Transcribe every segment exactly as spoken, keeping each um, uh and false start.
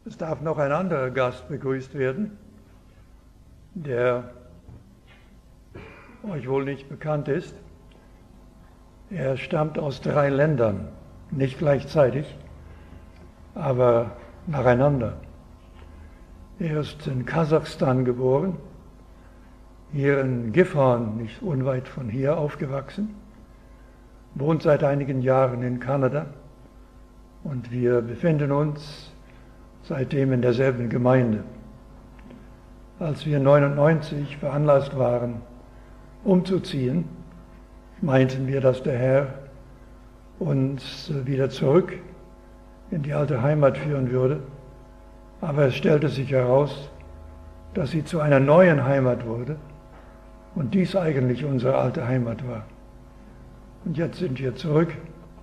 Es darf noch ein anderer Gast begrüßt werden, der euch wohl nicht bekannt ist. Er stammt aus drei Ländern, nicht gleichzeitig, aber nacheinander. Er ist in Kasachstan geboren, hier in Gifhorn, nicht unweit von hier, aufgewachsen, wohnt seit einigen Jahren in Kanada und wir befinden uns seitdem in derselben Gemeinde. Als wir neunundneunzig veranlasst waren, umzuziehen, meinten wir, dass der Herr uns wieder zurück in die alte Heimat führen würde. Aber es stellte sich heraus, dass sie zu einer neuen Heimat wurde und dies eigentlich unsere alte Heimat war. Und jetzt sind wir zurück.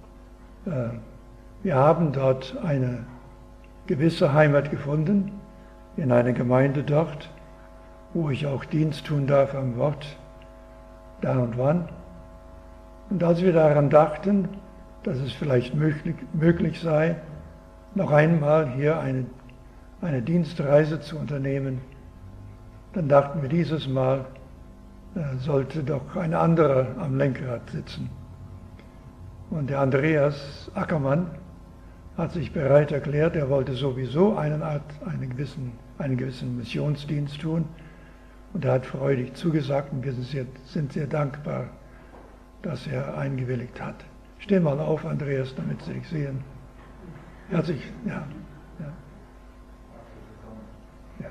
Wir haben dort eine gewisse Heimat gefunden, in einer Gemeinde dort, wo ich auch Dienst tun darf am Wort, da und wann. Und als wir daran dachten, dass es vielleicht möglich, möglich sei, noch einmal hier eine, eine Dienstreise zu unternehmen, dann dachten wir, dieses Mal äh, sollte doch ein anderer am Lenkrad sitzen. Und der Andreas Ackermann hat sich bereit erklärt, er wollte sowieso einen, Art, einen, gewissen, einen gewissen Missionsdienst tun. Und er hat freudig zugesagt und wir sind sehr, sind sehr dankbar, dass er eingewilligt hat. Steh mal auf, Andreas, damit Sie dich sehen. Herzlich, ja, ja. ja.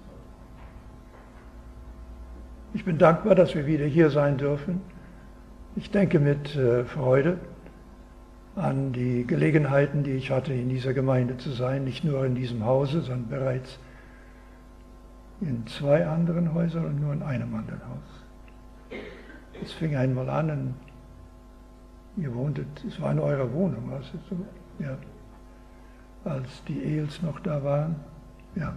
Ich bin dankbar, dass wir wieder hier sein dürfen. Ich denke mit äh, Freude an die Gelegenheiten, die ich hatte, in dieser Gemeinde zu sein, nicht nur in diesem Hause, sondern bereits in zwei anderen Häusern und nur in einem anderen Haus. Es fing einmal an, und ihr wohntet, es war in eurer Wohnung, was ist so? Ja. Als die Ehels noch da waren. Ja.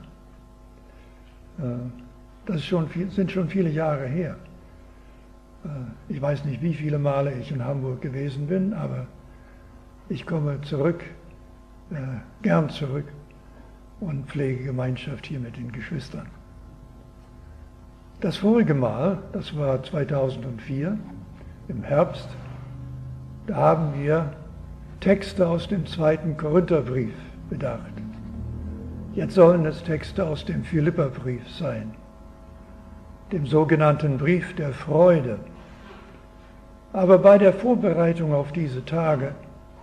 Das ist schon viel, sind schon viele Jahre her. Ich weiß nicht, wie viele Male ich in Hamburg gewesen bin, aber ich komme zurück, äh, gern zurück und pflege Gemeinschaft hier mit den Geschwistern. Das vorige Mal, das war zweitausendvier, im Herbst, da haben wir Texte aus dem zweiten Korintherbrief bedacht. Jetzt sollen es Texte aus dem Philipperbrief sein, dem sogenannten Brief der Freude. Aber bei der Vorbereitung auf diese Tage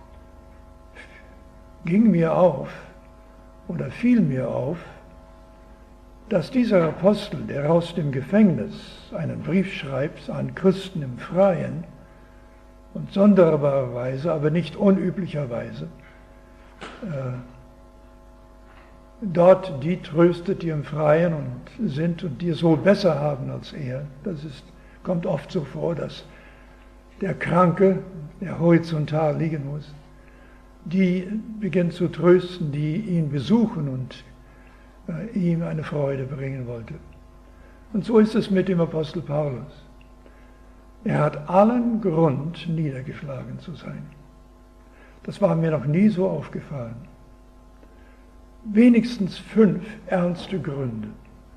ging mir auf oder fiel mir auf, dass dieser Apostel, der aus dem Gefängnis einen Brief schreibt an Christen im Freien und sonderbarerweise, aber nicht unüblicherweise, äh, dort die tröstet, die im Freien und sind und die es wohl besser haben als er. Das ist, kommt oft so vor, dass der Kranke, der horizontal liegen muss, die beginnt zu trösten, die ihn besuchen und äh, ihm eine Freude bringen wollte. Und so ist es mit dem Apostel Paulus. Er hat allen Grund, niedergeschlagen zu sein. Das war mir noch nie so aufgefallen. Wenigstens fünf ernste Gründe.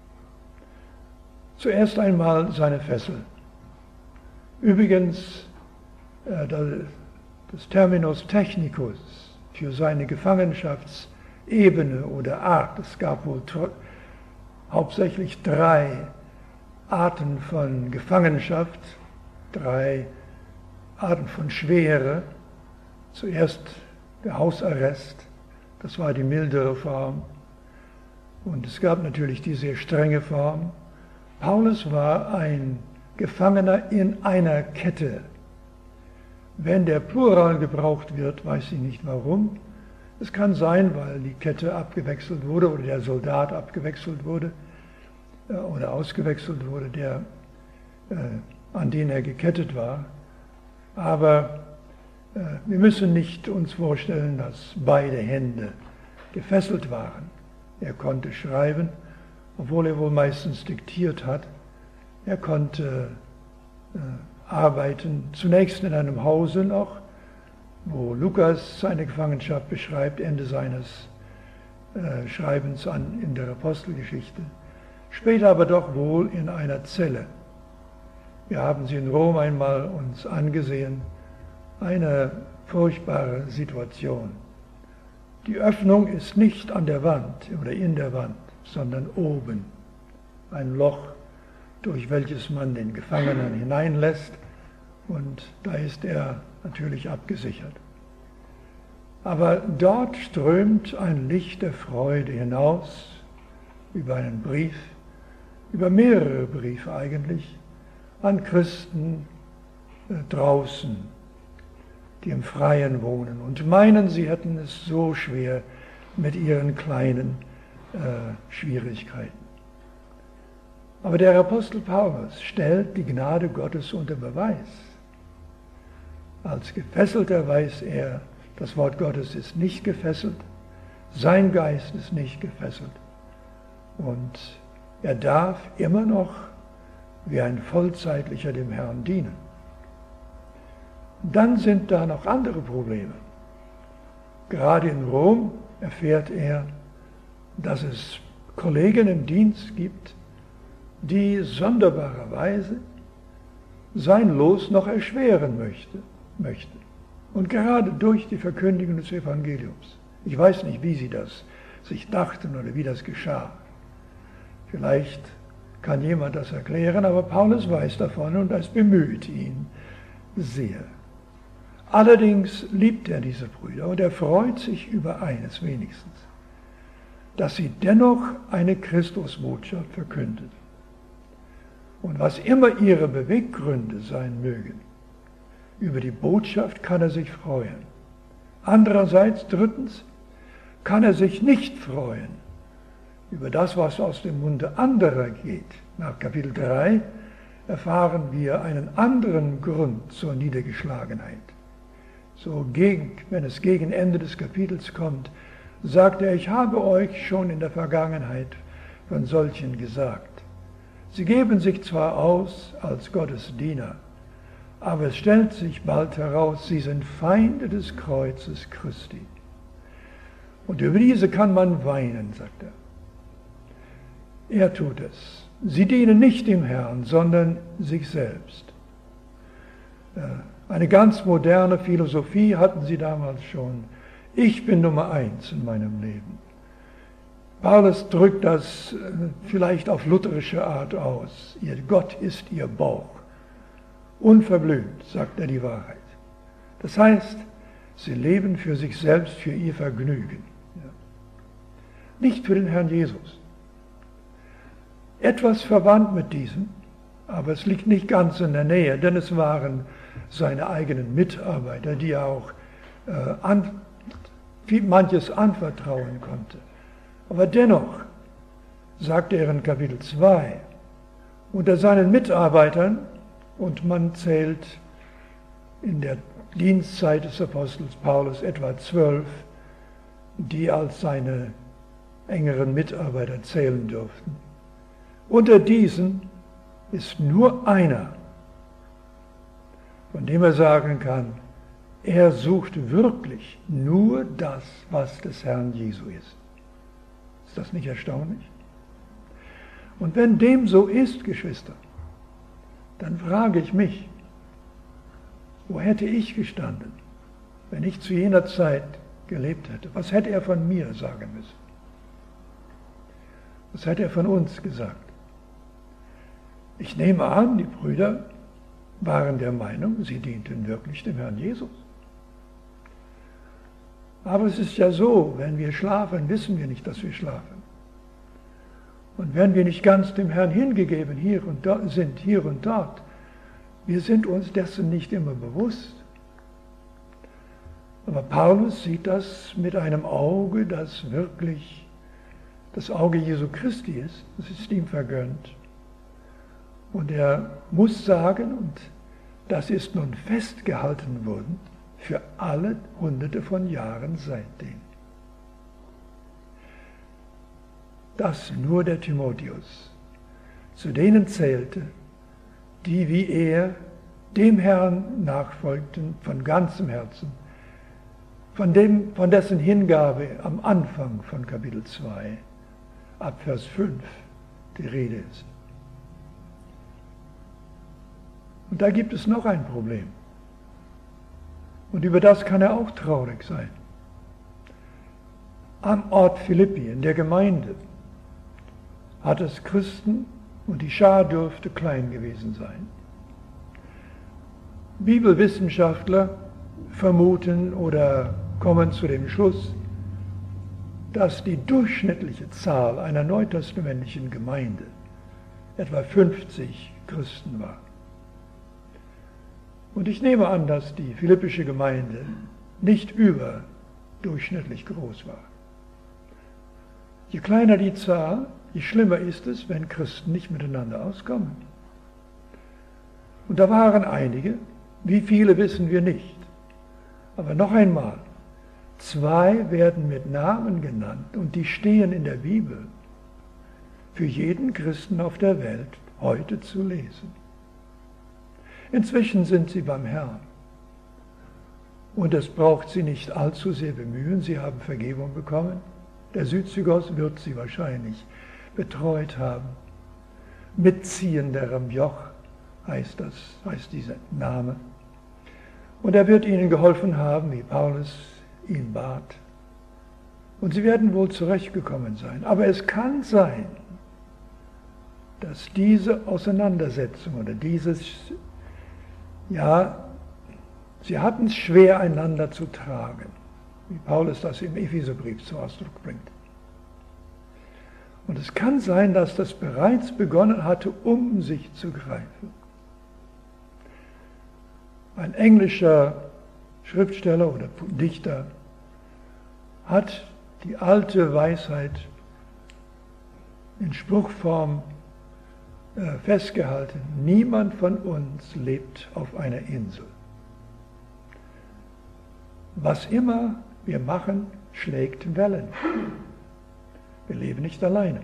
Zuerst einmal seine Fessel. Übrigens, äh, das Terminus technicus für seine Gefangenschaftsebene oder Art. Es gab wohl hauptsächlich drei Arten von Gefangenschaft, drei Arten von Schwere. Zuerst der Hausarrest, das war die mildere Form. Und es gab natürlich die sehr strenge Form. Paulus war ein Gefangener in einer Kette. Wenn der Plural gebraucht wird, weiß ich nicht warum. Es kann sein, weil die Kette abgewechselt wurde oder der Soldat abgewechselt wurde äh, oder ausgewechselt wurde, der, äh, an den er gekettet war. Aber äh, wir müssen nicht uns vorstellen, dass beide Hände gefesselt waren. Er konnte schreiben, obwohl er wohl meistens diktiert hat. Er konnte äh, arbeiten, zunächst in einem Hause noch, wo Lukas seine Gefangenschaft beschreibt, Ende seines äh, Schreibens an in der Apostelgeschichte, später aber doch wohl in einer Zelle. Wir haben sie in Rom einmal uns angesehen, eine furchtbare Situation. Die Öffnung ist nicht an der Wand oder in der Wand, sondern oben. Ein Loch, durch welches man den Gefangenen hineinlässt, und da ist er natürlich abgesichert. Aber dort strömt ein Licht der Freude hinaus über einen Brief, über mehrere Briefe eigentlich, an Christen äh, draußen, die im Freien wohnen und meinen, sie hätten es so schwer mit ihren kleinen äh, Schwierigkeiten. Aber der Apostel Paulus stellt die Gnade Gottes unter Beweis. Als Gefesselter weiß er, das Wort Gottes ist nicht gefesselt, sein Geist ist nicht gefesselt. Und er darf immer noch wie ein Vollzeitlicher dem Herrn dienen. Dann sind da noch andere Probleme. Gerade in Rom erfährt er, dass es Kollegen im Dienst gibt, die sonderbarerweise sein Los noch erschweren möchte, möchten. Und gerade durch die Verkündigung des Evangeliums. Ich weiß nicht, wie sie das sich dachten oder wie das geschah. Vielleicht kann jemand das erklären, aber Paulus weiß davon und es bemüht ihn sehr. Allerdings liebt er diese Brüder und er freut sich über eines wenigstens, dass sie dennoch eine Christusbotschaft verkündet. Und was immer ihre Beweggründe sein mögen, über die Botschaft kann er sich freuen. Andererseits, drittens, kann er sich nicht freuen über das, was aus dem Munde anderer geht. Nach Kapitel drei erfahren wir einen anderen Grund zur Niedergeschlagenheit. So gegen, wenn es gegen Ende des Kapitels kommt, sagt er, ich habe euch schon in der Vergangenheit von solchen gesagt. Sie geben sich zwar aus als Gottes Diener, aber es stellt sich bald heraus, sie sind Feinde des Kreuzes Christi. Und über diese kann man weinen, sagt er. Er tut es. Sie dienen nicht dem Herrn, sondern sich selbst. Eine ganz moderne Philosophie hatten sie damals schon. Ich bin Nummer eins in meinem Leben. Paulus drückt das vielleicht auf lutherische Art aus. Ihr Gott ist ihr Bauch. Unverblümt sagt er die Wahrheit. Das heißt, sie leben für sich selbst, für ihr Vergnügen. Ja. Nicht für den Herrn Jesus. Etwas verwandt mit diesem, aber es liegt nicht ganz in der Nähe, denn es waren seine eigenen Mitarbeiter, die er auch äh, an, viel, manches anvertrauen konnte. Aber dennoch, sagt er in Kapitel zwei, unter seinen Mitarbeitern, und man zählt in der Dienstzeit des Apostels Paulus etwa zwölf, die als seine engeren Mitarbeiter zählen durften. Unter diesen ist nur einer, von dem er sagen kann, er sucht wirklich nur das, was des Herrn Jesu ist. Ist das nicht erstaunlich? Und wenn dem so ist, Geschwister, dann frage ich mich, wo hätte ich gestanden, wenn ich zu jener Zeit gelebt hätte? Was hätte er von mir sagen müssen? Was hätte er von uns gesagt? Ich nehme an, die Brüder waren der Meinung, sie dienten wirklich dem Herrn Jesus. Aber es ist ja so, wenn wir schlafen, wissen wir nicht, dass wir schlafen. Und wenn wir nicht ganz dem Herrn hingegeben hier und dort sind, hier und dort, wir sind uns dessen nicht immer bewusst. Aber Paulus sieht das mit einem Auge, das wirklich das Auge Jesu Christi ist. Das ist ihm vergönnt. Und er muss sagen, und das ist nun festgehalten worden, für alle Hunderte von Jahren seitdem. Dass nur der Timotheus zu denen zählte, die wie er dem Herrn nachfolgten von ganzem Herzen, von, dem, von dessen Hingabe am Anfang von Kapitel zwei, ab Vers fünf, die Rede ist. Und da gibt es noch ein Problem. Und über das kann er auch traurig sein. Am Ort Philippi, in der Gemeinde, hat es Christen und die Schar dürfte klein gewesen sein. Bibelwissenschaftler vermuten oder kommen zu dem Schluss, dass die durchschnittliche Zahl einer neutestamentlichen Gemeinde etwa fünfzig Christen war. Und ich nehme an, dass die philippische Gemeinde nicht überdurchschnittlich groß war. Je kleiner die Zahl, je schlimmer ist es, wenn Christen nicht miteinander auskommen. Und da waren einige, wie viele wissen wir nicht. Aber noch einmal, zwei werden mit Namen genannt und die stehen in der Bibel für jeden Christen auf der Welt heute zu lesen. Inzwischen sind sie beim Herrn. Und es braucht sie nicht allzu sehr bemühen, sie haben Vergebung bekommen. Der Südzygos wird sie wahrscheinlich betreut haben. Mitziehenderem Joch heißt das, heißt dieser Name. Und er wird ihnen geholfen haben, wie Paulus ihn bat. Und sie werden wohl zurechtgekommen sein. Aber es kann sein, dass diese Auseinandersetzung oder dieses, ja, sie hatten es schwer, einander zu tragen, wie Paulus das im Epheserbrief zum Ausdruck bringt. Und es kann sein, dass das bereits begonnen hatte, um sich zu greifen. Ein englischer Schriftsteller oder Dichter hat die alte Weisheit in Spruchform äh, festgehalten: Niemand von uns lebt auf einer Insel. Was immer wir machen, schlägt Wellen. Wir leben nicht alleine.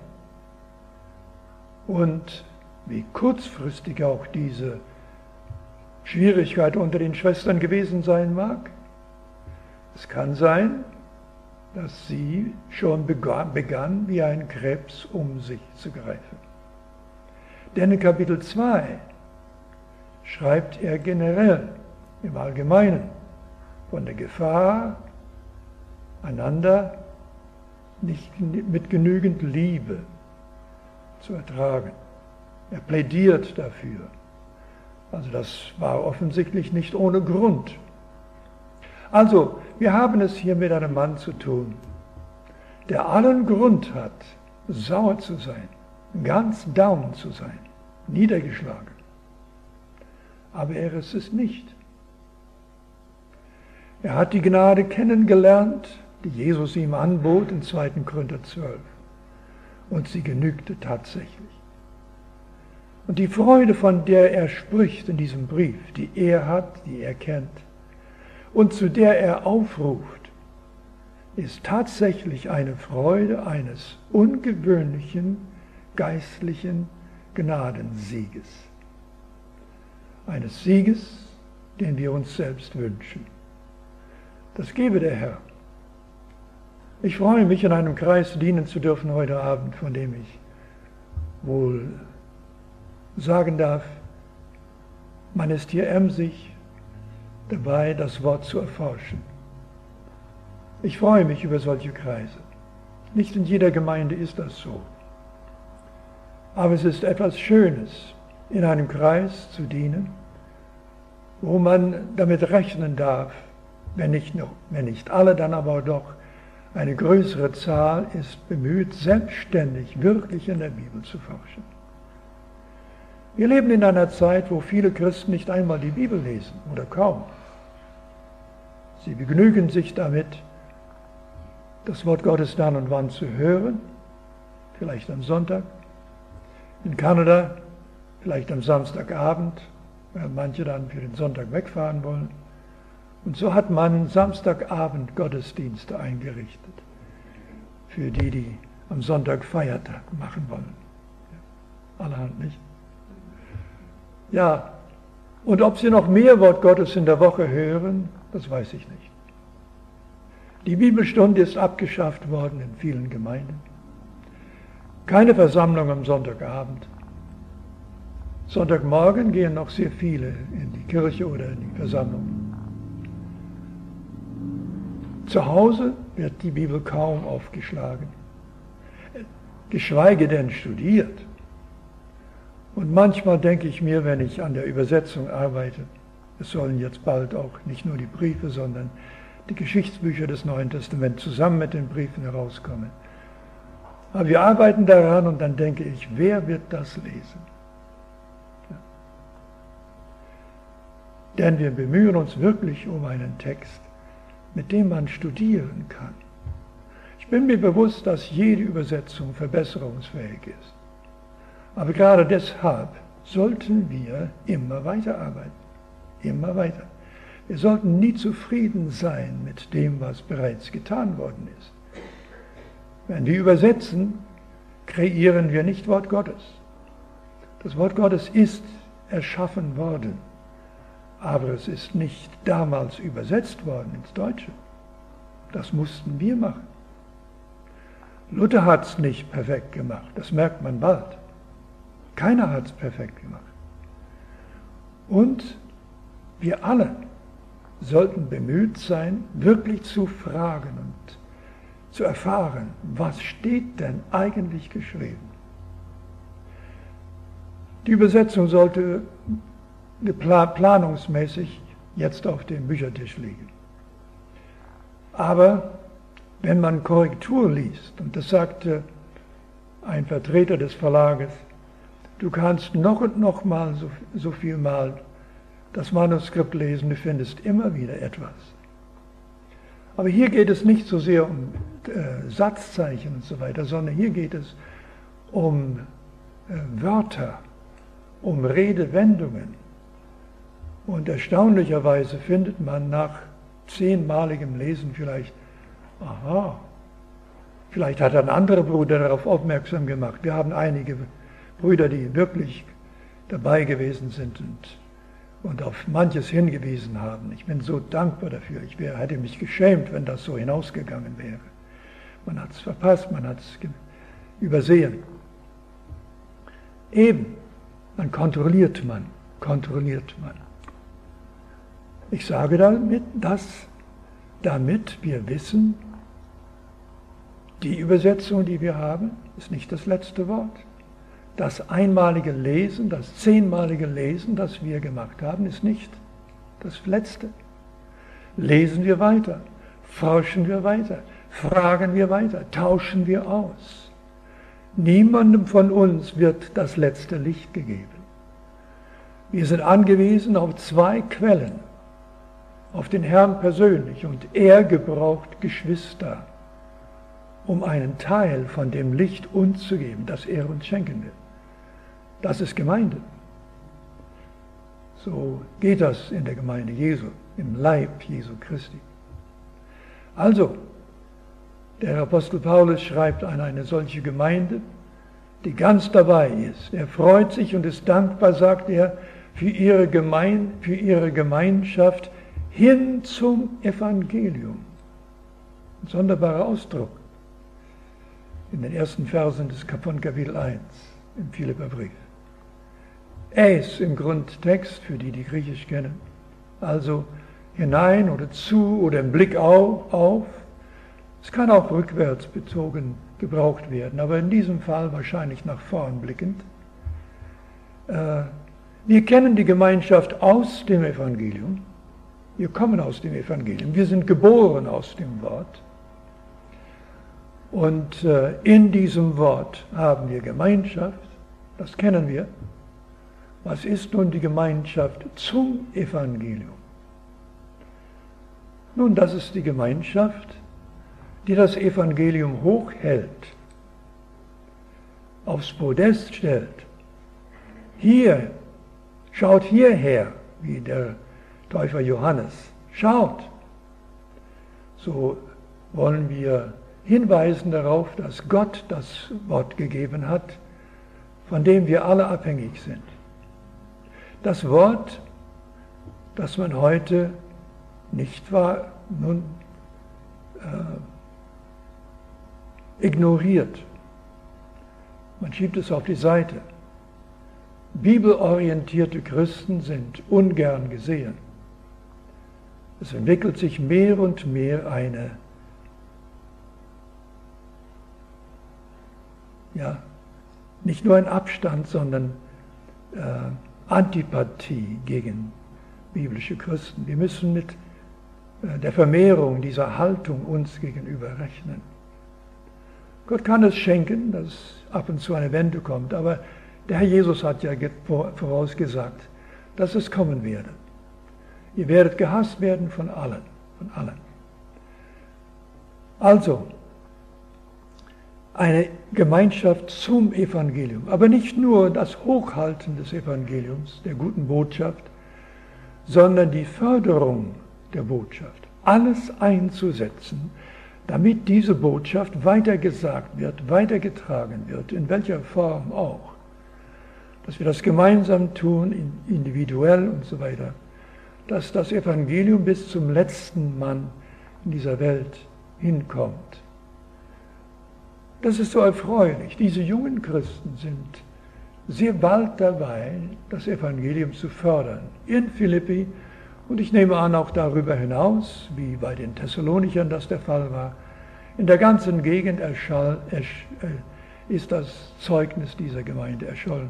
Und wie kurzfristig auch diese Schwierigkeit unter den Schwestern gewesen sein mag, es kann sein, dass sie schon begann, begann wie ein Krebs um sich zu greifen. Denn in Kapitel zwei schreibt er generell, im Allgemeinen, von der Gefahr, einander nicht mit genügend Liebe zu ertragen. Er plädiert dafür. Also das war offensichtlich nicht ohne Grund. Also, wir haben es hier mit einem Mann zu tun, der allen Grund hat, sauer zu sein, ganz down zu sein, niedergeschlagen. Aber er ist es nicht. Er hat die Gnade kennengelernt, die Jesus ihm anbot in zweiten Korinther zwölf. Und sie genügte tatsächlich. Und die Freude, von der er spricht in diesem Brief, die er hat, die er kennt und zu der er aufruft, ist tatsächlich eine Freude eines ungewöhnlichen geistlichen Gnadensieges. Eines Sieges, den wir uns selbst wünschen. Das gebe der Herr. Ich freue mich, in einem Kreis dienen zu dürfen heute Abend, von dem ich wohl sagen darf, man ist hier emsig dabei, das Wort zu erforschen. Ich freue mich über solche Kreise. Nicht in jeder Gemeinde ist das so. Aber es ist etwas Schönes, in einem Kreis zu dienen, wo man damit rechnen darf, wenn nicht, noch, wenn nicht alle, dann aber doch eine größere Zahl ist bemüht, selbstständig wirklich in der Bibel zu forschen. Wir leben in einer Zeit, wo viele Christen nicht einmal die Bibel lesen oder kaum. Sie begnügen sich damit, das Wort Gottes dann und wann zu hören, vielleicht am Sonntag, in Kanada vielleicht am Samstagabend, weil manche dann für den Sonntag wegfahren wollen. Und so hat man Samstagabend Gottesdienste eingerichtet, für die, die am Sonntag Feiertag machen wollen. Allerhand nicht. Ja, und ob sie noch mehr Wort Gottes in der Woche hören, das weiß ich nicht. Die Bibelstunde ist abgeschafft worden in vielen Gemeinden. Keine Versammlung am Sonntagabend. Sonntagmorgen gehen noch sehr viele in die Kirche oder in die Versammlung. Zu Hause wird die Bibel kaum aufgeschlagen, geschweige denn studiert. Und manchmal denke ich mir, wenn ich an der Übersetzung arbeite, es sollen jetzt bald auch nicht nur die Briefe, sondern die Geschichtsbücher des Neuen Testaments zusammen mit den Briefen herauskommen. Aber wir arbeiten daran und dann denke ich, wer wird das lesen? Ja. Denn wir bemühen uns wirklich um einen Text, mit dem man studieren kann. Ich bin mir bewusst, dass jede Übersetzung verbesserungsfähig ist. Aber gerade deshalb sollten wir immer weiterarbeiten. Immer weiter. Wir sollten nie zufrieden sein mit dem, was bereits getan worden ist. Wenn wir übersetzen, kreieren wir nicht Wort Gottes. Das Wort Gottes ist erschaffen worden, aber es ist nicht damals übersetzt worden ins Deutsche. Das mussten wir machen. Luther hat es nicht perfekt gemacht, das merkt man bald. Keiner hat es perfekt gemacht. Und wir alle sollten bemüht sein, wirklich zu fragen und zu erfahren, was steht denn eigentlich geschrieben. Die Übersetzung sollte planungsmäßig jetzt auf dem Büchertisch liegen. Aber wenn man Korrektur liest, und das sagte ein Vertreter des Verlages, du kannst noch und noch mal so, so viel Mal das Manuskript lesen, du findest immer wieder etwas. Aber hier geht es nicht so sehr um äh, Satzzeichen und so weiter, sondern hier geht es um äh, Wörter, um Redewendungen. Und erstaunlicherweise findet man nach zehnmaligem Lesen vielleicht, aha, vielleicht hat ein anderer Bruder darauf aufmerksam gemacht. Wir haben einige Brüder, die wirklich dabei gewesen sind und, und auf manches hingewiesen haben. Ich bin so dankbar dafür. Ich wär, hätte mich geschämt, wenn das so hinausgegangen wäre. Man hat es verpasst, man hat es übersehen. Eben, dann kontrolliert man, kontrolliert man. Ich sage damit, dass, damit wir wissen, die Übersetzung, die wir haben, ist nicht das letzte Wort. Das einmalige Lesen, das zehnmalige Lesen, das wir gemacht haben, ist nicht das letzte. Lesen wir weiter, forschen wir weiter, fragen wir weiter, tauschen wir aus. Niemandem von uns wird das letzte Licht gegeben. Wir sind angewiesen auf zwei Quellen, auf den Herrn persönlich, und er gebraucht Geschwister, um einen Teil von dem Licht uns zu geben, das er uns schenken will. Das ist Gemeinde. So geht das in der Gemeinde Jesu, im Leib Jesu Christi. Also, der Apostel Paulus schreibt an eine solche Gemeinde, die ganz dabei ist. Er freut sich und ist dankbar, sagt er, für ihre, Gemein, für ihre Gemeinschaft hin zum Evangelium. Ein sonderbarer Ausdruck in den ersten Versen des von Kapitel eins im Philipperbrief. Es im Grundtext, für die, die Griechisch kennen, also hinein oder zu oder im Blick auf, auf. Es kann auch rückwärts bezogen gebraucht werden, aber in diesem Fall wahrscheinlich nach vorn blickend. Äh, wir kennen die Gemeinschaft aus dem Evangelium. Wir kommen aus dem Evangelium. Wir sind geboren aus dem Wort. Und äh, in diesem Wort haben wir Gemeinschaft. Das kennen wir. Was ist nun die Gemeinschaft zum Evangelium? Nun, das ist die Gemeinschaft, die das Evangelium hochhält, aufs Podest stellt. Hier, schaut hierher, wie der Täufer Johannes, schaut. So wollen wir hinweisen darauf, dass Gott das Wort gegeben hat, von dem wir alle abhängig sind. Das Wort, das man heute nicht wahr, nun, äh, äh, ignoriert. Man schiebt es auf die Seite. Bibelorientierte Christen sind ungern gesehen. Es entwickelt sich mehr und mehr eine, ja, nicht nur ein Abstand, sondern äh, Antipathie gegen biblische Christen. Wir müssen mit äh, der Vermehrung dieser Haltung uns gegenüber rechnen. Gott kann es schenken, dass ab und zu eine Wende kommt, aber der Herr Jesus hat ja vorausgesagt, dass es kommen werde. Ihr werdet gehasst werden von allen, von allen. Also, eine Gemeinschaft zum Evangelium, aber nicht nur das Hochhalten des Evangeliums, der guten Botschaft, sondern die Förderung der Botschaft, alles einzusetzen, damit diese Botschaft weitergesagt wird, weitergetragen wird, in welcher Form auch. Dass wir das gemeinsam tun, individuell und so weiter, dass das Evangelium bis zum letzten Mann in dieser Welt hinkommt. Das ist so erfreulich. Diese jungen Christen sind sehr bald dabei, das Evangelium zu fördern. In Philippi und ich nehme an auch darüber hinaus, wie bei den Thessalonichern das der Fall war, in der ganzen Gegend erschall, ersch, äh, ist das Zeugnis dieser Gemeinde erschollen.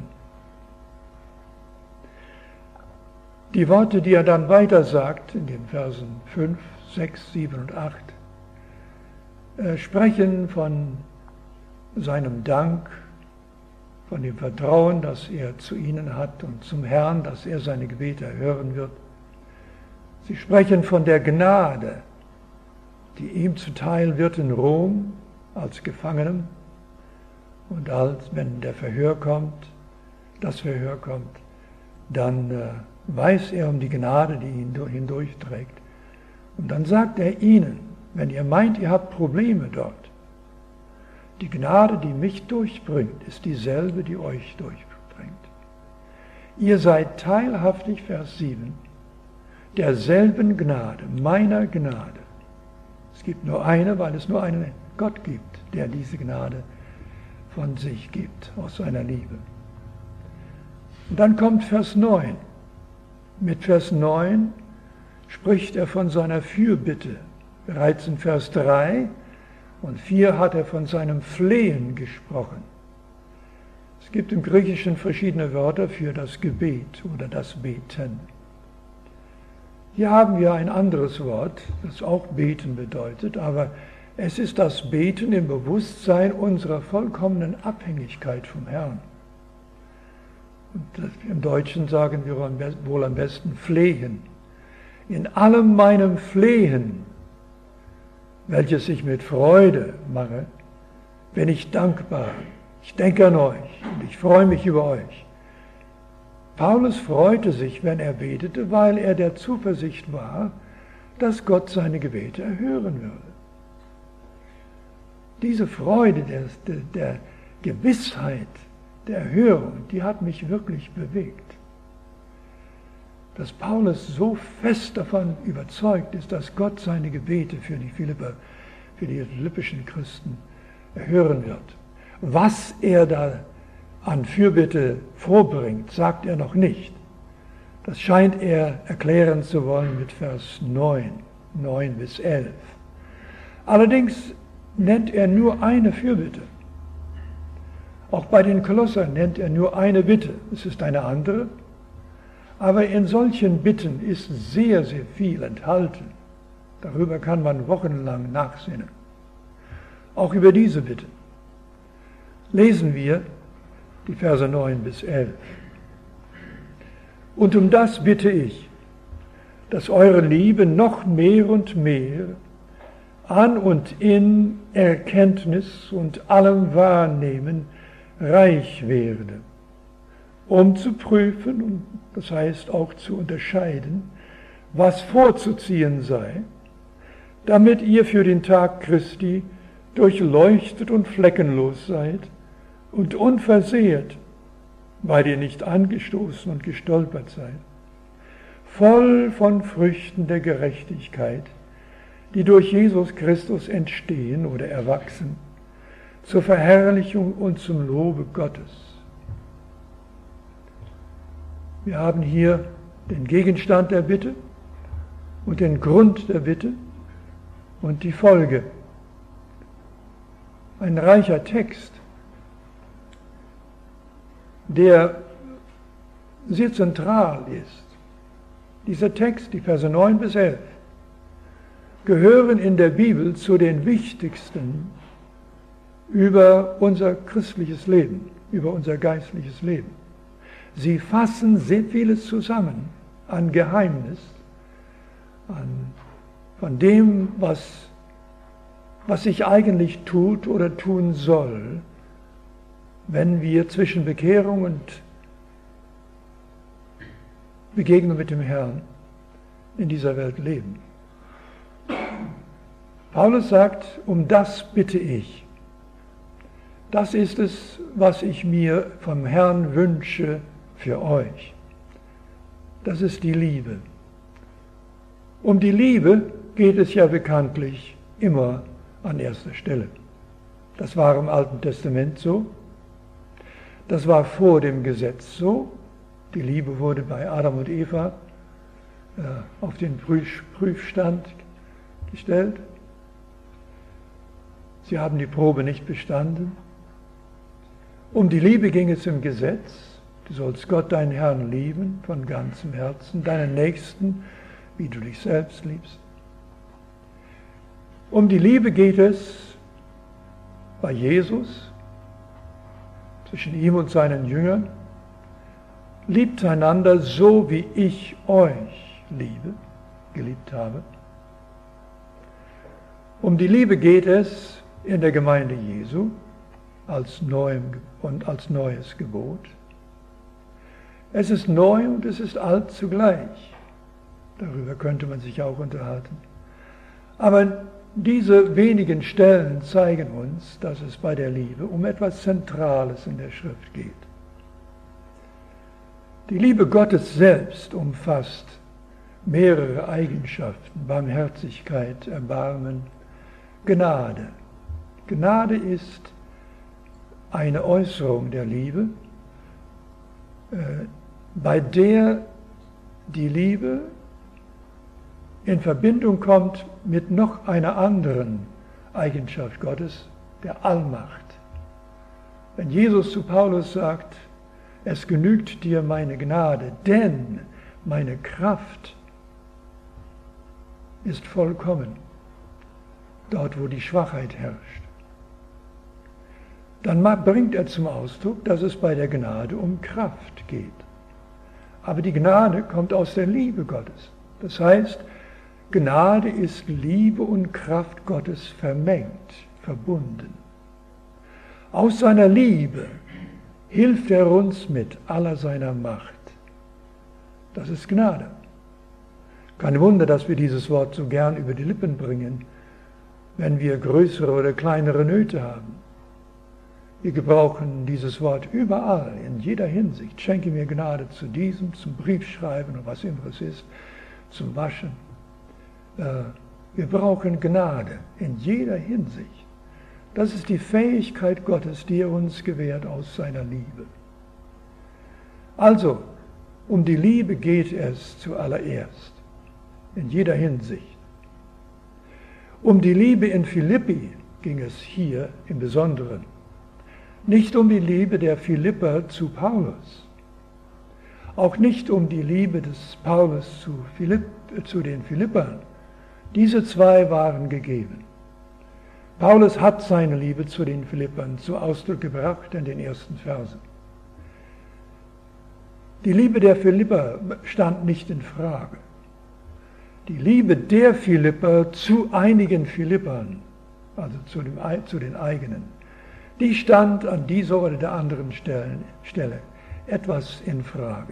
Die Worte, die er dann weiter sagt, in den Versen fünf, sechs, sieben und acht, äh, sprechen von seinem Dank, von dem Vertrauen, das er zu ihnen hat und zum Herrn, dass er seine Gebete erhören wird. Sie sprechen von der Gnade, die ihm zuteil wird in Rom als Gefangenem und als, wenn der Verhör kommt, das Verhör kommt, dann äh, weiß er um die Gnade, die ihn hindurchträgt. Und dann sagt er ihnen, wenn ihr meint, ihr habt Probleme dort, die Gnade, die mich durchbringt, ist dieselbe, die euch durchbringt. Ihr seid teilhaftig, Vers sieben, derselben Gnade, meiner Gnade. Es gibt nur eine, weil es nur einen Gott gibt, der diese Gnade von sich gibt, aus seiner Liebe. Und dann kommt Vers neun. Mit Vers neun spricht er von seiner Fürbitte. Bereits in Vers drei und vier hat er von seinem Flehen gesprochen. Es gibt im Griechischen verschiedene Wörter für das Gebet oder das Beten. Hier haben wir ein anderes Wort, das auch Beten bedeutet, aber es ist das Beten im Bewusstsein unserer vollkommenen Abhängigkeit vom Herrn. Und im Deutschen sagen wir wohl am besten Flehen. In allem meinem Flehen, welches ich mit Freude mache, bin ich dankbar. Ich denke an euch und ich freue mich über euch. Paulus freute sich, wenn er betete, weil er der Zuversicht war, dass Gott seine Gebete erhören würde. Diese Freude der, der, der Gewissheit der Erhörung, die hat mich wirklich bewegt. Dass Paulus so fest davon überzeugt ist, dass Gott seine Gebete für die Philipper, für die philippischen Christen erhören wird. Was er da an Fürbitte vorbringt, sagt er noch nicht. Das scheint er erklären zu wollen mit Vers neun, neun bis elf. Allerdings nennt er nur eine Fürbitte. Auch bei den Kolossern nennt er nur eine Bitte. Es ist eine andere. Aber in solchen Bitten ist sehr, sehr viel enthalten. Darüber kann man wochenlang nachsinnen. Auch über diese Bitte. Lesen wir die Verse neun bis elf. Und um das bitte ich, dass eure Liebe noch mehr und mehr an und in Erkenntnis und allem Wahrnehmen reich werde, um zu prüfen, und das heißt auch zu unterscheiden, was vorzuziehen sei, damit ihr für den Tag Christi durchleuchtet und fleckenlos seid und unversehrt, weil ihr nicht angestoßen und gestolpert seid, voll von Früchten der Gerechtigkeit, die durch Jesus Christus entstehen oder erwachsen, zur Verherrlichung und zum Lobe Gottes. Wir haben hier den Gegenstand der Bitte und den Grund der Bitte und die Folge. Ein reicher Text, der sehr zentral ist. Dieser Text, die Verse neun bis elf, gehören in der Bibel zu den wichtigsten über unser christliches Leben, über unser geistliches Leben. Sie fassen sehr vieles zusammen an Geheimnis, an, von dem, was, was sich eigentlich tut oder tun soll, wenn wir zwischen Bekehrung und Begegnung mit dem Herrn in dieser Welt leben. Paulus sagt, um das bitte ich. Das ist es, was ich mir vom Herrn wünsche für euch. Das ist die Liebe. Um die Liebe geht es ja bekanntlich immer an erster Stelle. Das war im Alten Testament so. Das war vor dem Gesetz so. Die Liebe wurde bei Adam und Eva äh, auf den Prüf- Prüfstand gestellt. Sie haben die Probe nicht bestanden. Um die Liebe ging es im Gesetz. Du sollst Gott, deinen Herrn, lieben von ganzem Herzen, deinen Nächsten, wie du dich selbst liebst. Um die Liebe geht es bei Jesus, zwischen ihm und seinen Jüngern. Liebt einander so, wie ich euch liebe, geliebt habe. Um die Liebe geht es in der Gemeinde Jesu als neuem und als neues Gebot. Es ist neu und es ist alt zugleich. Darüber könnte man sich auch unterhalten. Aber diese wenigen Stellen zeigen uns, dass es bei der Liebe um etwas Zentrales in der Schrift geht. Die Liebe Gottes selbst umfasst mehrere Eigenschaften: Barmherzigkeit, Erbarmen, Gnade. Gnade ist eine Äußerung der Liebe, äh, bei der die Liebe in Verbindung kommt mit noch einer anderen Eigenschaft Gottes, der Allmacht. Wenn Jesus zu Paulus sagt, es genügt dir meine Gnade, denn meine Kraft ist vollkommen, dort wo die Schwachheit herrscht, dann bringt er zum Ausdruck, dass es bei der Gnade um Kraft geht. Aber die Gnade kommt aus der Liebe Gottes. Das heißt, Gnade ist Liebe und Kraft Gottes vermengt, verbunden. Aus seiner Liebe hilft er uns mit aller seiner Macht. Das ist Gnade. Kein Wunder, dass wir dieses Wort so gern über die Lippen bringen, wenn wir größere oder kleinere Nöte haben. Wir gebrauchen dieses Wort überall, in jeder Hinsicht. Schenke mir Gnade zu diesem, zum Briefschreiben und was immer es ist, zum Waschen. Wir brauchen Gnade in jeder Hinsicht. Das ist die Fähigkeit Gottes, die er uns gewährt aus seiner Liebe. Also, um die Liebe geht es zuallererst, in jeder Hinsicht. Um die Liebe in Philippi ging es hier im Besonderen. Nicht um die Liebe der Philipper zu Paulus, auch nicht um die Liebe des Paulus zu, Philipp, zu den Philippern. Diese zwei waren gegeben. Paulus hat seine Liebe zu den Philippern zu Ausdruck gebracht in den ersten Versen. Die Liebe der Philipper stand nicht in Frage. Die Liebe der Philipper zu einigen Philippern, also zu, dem, zu den eigenen, die stand an dieser oder der anderen Stelle, Stelle etwas in Frage.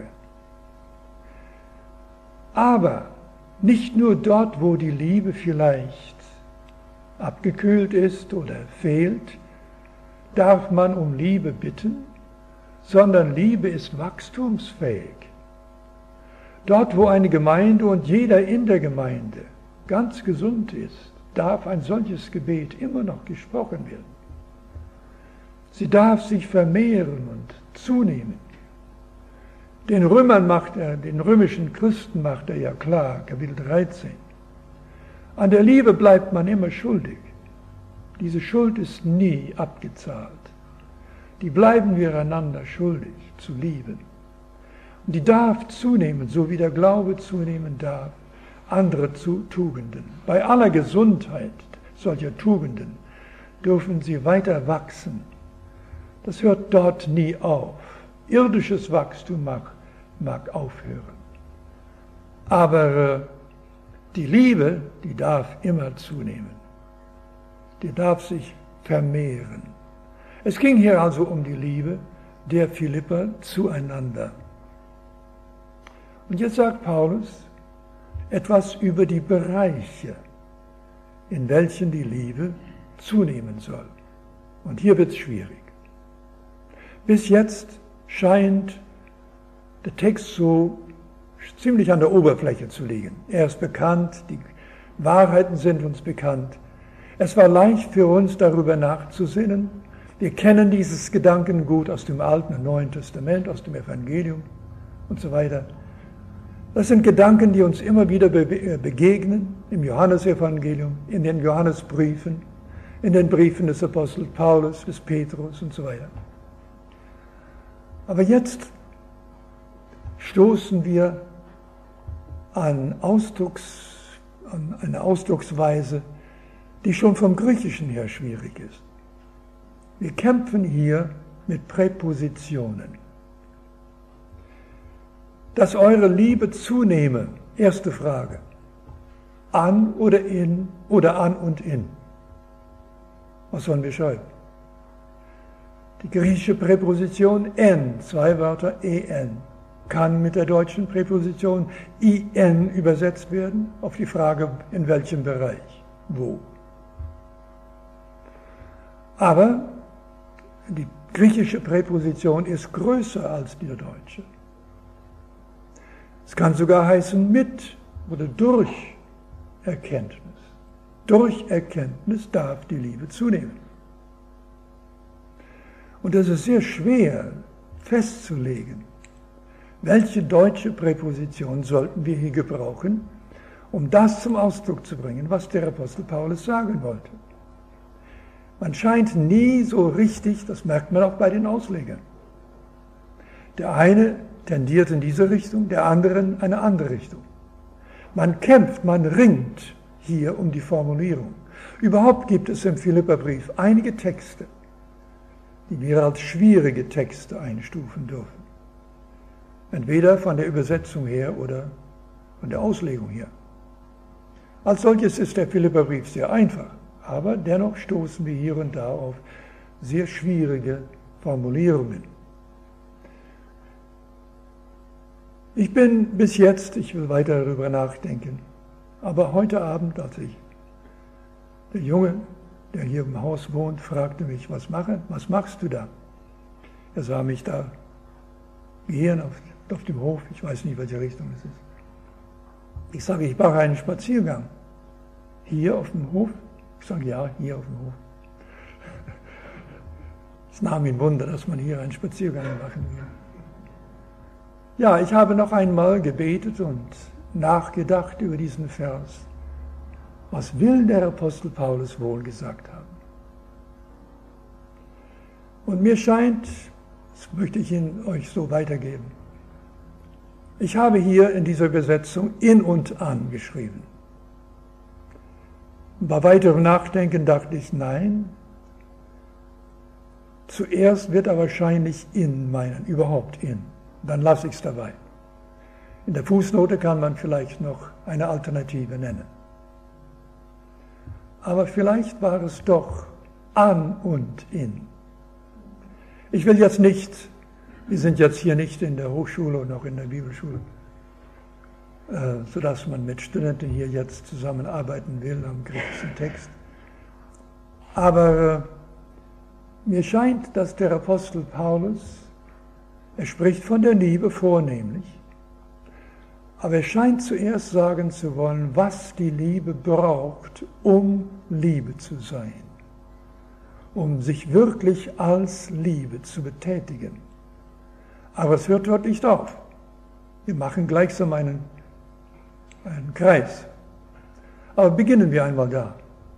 Aber nicht nur dort, wo die Liebe vielleicht abgekühlt ist oder fehlt, darf man um Liebe bitten, sondern Liebe ist wachstumsfähig. Dort, wo eine Gemeinde und jeder in der Gemeinde ganz gesund ist, darf ein solches Gebet immer noch gesprochen werden. Sie darf sich vermehren und zunehmen. Den Römern macht er, den römischen Christen macht er ja klar, Kapitel dreizehn. An der Liebe bleibt man immer schuldig. Diese Schuld ist nie abgezahlt. Die bleiben wir einander schuldig, zu lieben. Und die darf zunehmen, so wie der Glaube zunehmen darf, andere Tugenden. Bei aller Gesundheit solcher Tugenden dürfen sie weiter wachsen. Das hört dort nie auf. Irdisches Wachstum mag, mag aufhören. Aber äh, die Liebe, die darf immer zunehmen. Die darf sich vermehren. Es ging hier also um die Liebe der Philipper zueinander. Und jetzt sagt Paulus etwas über die Bereiche, in welchen die Liebe zunehmen soll. Und hier wird es schwierig. Bis jetzt scheint der Text so ziemlich an der Oberfläche zu liegen. Er ist bekannt, die Wahrheiten sind uns bekannt. Es war leicht für uns, darüber nachzusinnen. Wir kennen dieses Gedankengut aus dem Alten und Neuen Testament, aus dem Evangelium und so weiter. Das sind Gedanken, die uns immer wieder begegnen, im Johannesevangelium, in den Johannesbriefen, in den Briefen des Apostels Paulus, des Petrus und so weiter. Aber jetzt stoßen wir an, Ausdrucks, an eine Ausdrucksweise, die schon vom Griechischen her schwierig ist. Wir kämpfen hier mit Präpositionen. Dass eure Liebe zunehme, erste Frage. An oder in oder an und in. Was sollen wir schreiben? Die griechische Präposition en, zwei Wörter en, kann mit der deutschen Präposition in übersetzt werden, auf die Frage, in welchem Bereich, wo. Aber die griechische Präposition ist größer als die deutsche. Es kann sogar heißen mit oder durch Erkenntnis. Durch Erkenntnis darf die Liebe zunehmen. Und es ist sehr schwer festzulegen, welche deutsche Präposition sollten wir hier gebrauchen, um das zum Ausdruck zu bringen, was der Apostel Paulus sagen wollte. Man scheint nie so richtig, das merkt man auch bei den Auslegern. Der eine tendiert in diese Richtung, der andere in eine andere Richtung. Man kämpft, man ringt hier um die Formulierung. Überhaupt gibt es im Philipperbrief einige Texte, die wir als schwierige Texte einstufen dürfen. Entweder von der Übersetzung her oder von der Auslegung her. Als solches ist der Philipperbrief sehr einfach, aber dennoch stoßen wir hier und da auf sehr schwierige Formulierungen. Ich bin bis jetzt, ich will weiter darüber nachdenken, aber heute Abend, als ich, der Junge, der hier im Haus wohnt, fragte mich, was, mache, was machst du da? Er sah mich da gehen auf, auf dem Hof, ich weiß nicht, welche Richtung es ist. Ich sage, ich mache einen Spaziergang. Hier auf dem Hof? Ich sage, ja, hier auf dem Hof. Es nahm ihn Wunder, dass man hier einen Spaziergang machen will. Ja, ich habe noch einmal gebetet und nachgedacht über diesen Vers. Was will der Apostel Paulus wohl gesagt haben? Und mir scheint, das möchte ich Ihnen euch so weitergeben, ich habe hier in dieser Übersetzung in und an geschrieben. Bei weiterem Nachdenken dachte ich, nein, zuerst wird er wahrscheinlich in meinen, überhaupt in. Dann lasse ich es dabei. In der Fußnote kann man vielleicht noch eine Alternative nennen. Aber vielleicht war es doch an und in. Ich will jetzt nicht, wir sind jetzt hier nicht in der Hochschule und noch in der Bibelschule, äh, sodass man mit Studenten hier jetzt zusammenarbeiten will am griechischen Text. Aber äh, mir scheint, dass der Apostel Paulus, er spricht von der Liebe vornehmlich, Aber er scheint zuerst sagen zu wollen, was die Liebe braucht, um Liebe zu sein, um sich wirklich als Liebe zu betätigen. Aber es hört dort nicht auf. Wir machen gleichsam einen, einen Kreis. Aber beginnen wir einmal da.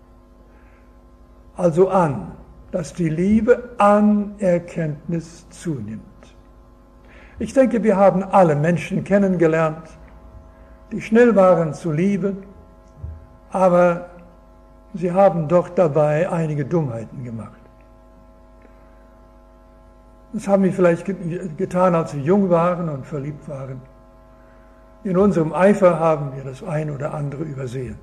Also an, dass die Liebe an Erkenntnis zunimmt. Ich denke, wir haben alle Menschen kennengelernt, die schnell waren zu lieben, aber sie haben doch dabei einige Dummheiten gemacht. Das haben wir vielleicht getan, als wir jung waren und verliebt waren. In unserem Eifer haben wir das ein oder andere übersehen.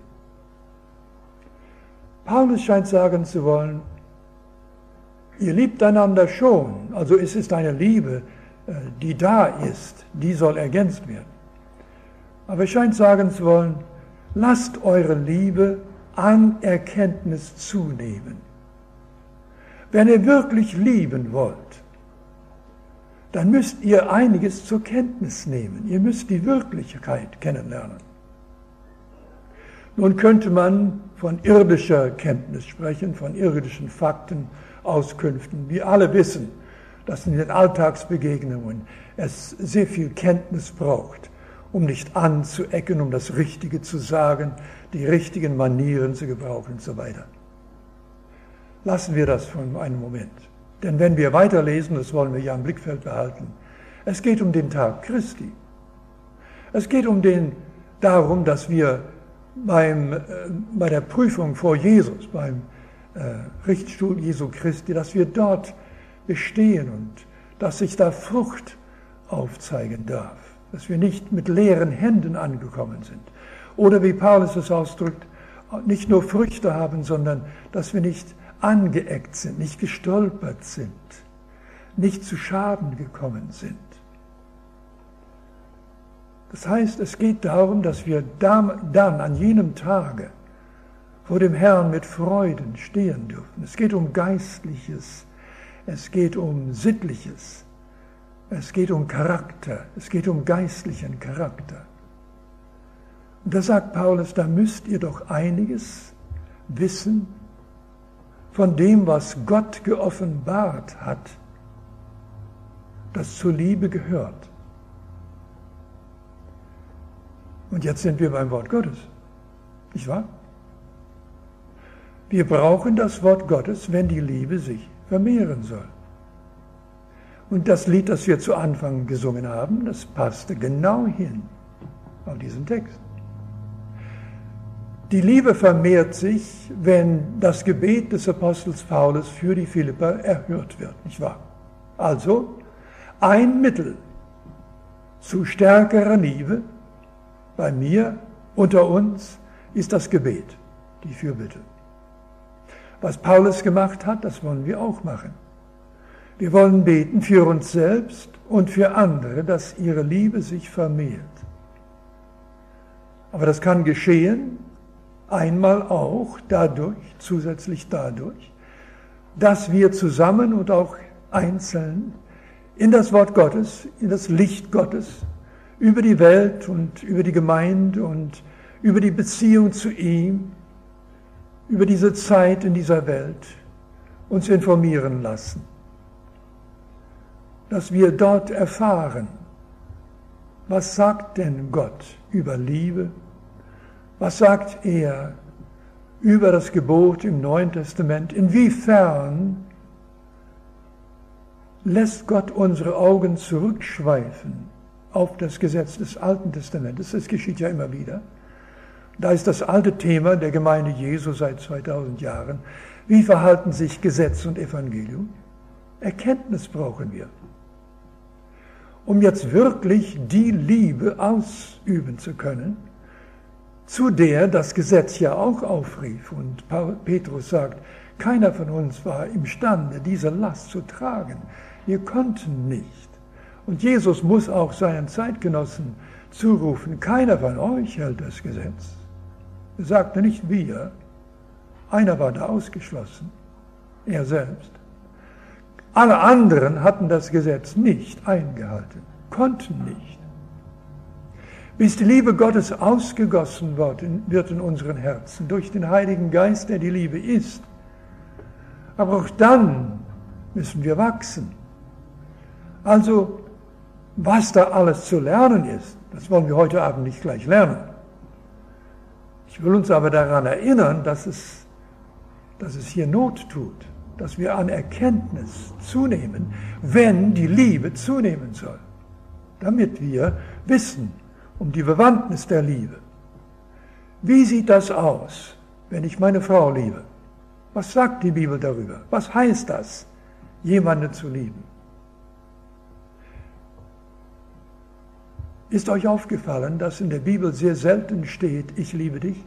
Paulus scheint sagen zu wollen, ihr liebt einander schon, also es ist eine Liebe, die da ist, die soll ergänzt werden. Aber er scheint sagen zu wollen, lasst eure Liebe an Erkenntnis zunehmen. Wenn ihr wirklich lieben wollt, dann müsst ihr einiges zur Kenntnis nehmen. Ihr müsst die Wirklichkeit kennenlernen. Nun könnte man von irdischer Kenntnis sprechen, von irdischen Fakten, Auskünften. Wir alle wissen, dass in den Alltagsbegegnungen es sehr viel Kenntnis braucht, um nicht anzuecken, um das Richtige zu sagen, die richtigen Manieren zu gebrauchen und so weiter. Lassen wir das für einen Moment. Denn wenn wir weiterlesen, das wollen wir ja im Blickfeld behalten, es geht um den Tag Christi. Es geht um den, darum, dass wir beim, äh, bei der Prüfung vor Jesus, beim äh, Richtstuhl Jesu Christi, dass wir dort bestehen und dass sich da Frucht aufzeigen darf. Dass wir nicht mit leeren Händen angekommen sind. Oder wie Paulus es ausdrückt, nicht nur Früchte haben, sondern dass wir nicht angeeckt sind, nicht gestolpert sind, nicht zu Schaden gekommen sind. Das heißt, es geht darum, dass wir dann an jenem Tage vor dem Herrn mit Freuden stehen dürfen. Es geht um Geistliches, es geht um Sittliches. Es geht um Charakter, es geht um geistlichen Charakter. Und da sagt Paulus, da müsst ihr doch einiges wissen von dem, was Gott geoffenbart hat, das zur Liebe gehört. Und jetzt sind wir beim Wort Gottes, nicht wahr? Wir brauchen das Wort Gottes, wenn die Liebe sich vermehren soll. Und das Lied, das wir zu Anfang gesungen haben, das passte genau hin auf diesen Text. Die Liebe vermehrt sich, wenn das Gebet des Apostels Paulus für die Philipper erhört wird, nicht wahr? Also, ein Mittel zu stärkerer Liebe bei mir, unter uns, ist das Gebet, die Fürbitte. Was Paulus gemacht hat, das wollen wir auch machen. Wir wollen beten für uns selbst und für andere, dass ihre Liebe sich vermehrt. Aber das kann geschehen, einmal auch dadurch, zusätzlich dadurch, dass wir zusammen und auch einzeln in das Wort Gottes, in das Licht Gottes, über die Welt und über die Gemeinde und über die Beziehung zu ihm, über diese Zeit in dieser Welt uns informieren lassen. Dass wir dort erfahren, was sagt denn Gott über Liebe? Was sagt er über das Gebot im Neuen Testament? Inwiefern lässt Gott unsere Augen zurückschweifen auf das Gesetz des Alten Testamentes? Das geschieht ja immer wieder. Da ist das alte Thema der Gemeinde Jesu seit zweitausend Jahren. Wie verhalten sich Gesetz und Evangelium? Erkenntnis brauchen wir, um jetzt wirklich die Liebe ausüben zu können, zu der das Gesetz ja auch aufrief. Und Petrus sagt, keiner von uns war imstande, diese Last zu tragen. Wir konnten nicht. Und Jesus muss auch seinen Zeitgenossen zurufen, keiner von euch hält das Gesetz. Er sagte nicht wir, einer war da ausgeschlossen, er selbst. Alle anderen hatten das Gesetz nicht eingehalten, konnten nicht. bis die Liebe Gottes ausgegossen wird in unseren Herzen durch den Heiligen Geist, der die Liebe ist. Aber auch dann müssen wir wachsen. Also, was da alles zu lernen ist, das wollen wir heute Abend nicht gleich lernen. Ich will uns aber daran erinnern, dass es, dass es hier Not tut, dass wir an Erkenntnis zunehmen, wenn die Liebe zunehmen soll, damit wir wissen um die Bewandtnis der Liebe. Wie sieht das aus, wenn ich meine Frau liebe? Was sagt die Bibel darüber? Was heißt das, jemanden zu lieben? Ist euch aufgefallen, dass in der Bibel sehr selten steht, ich liebe dich?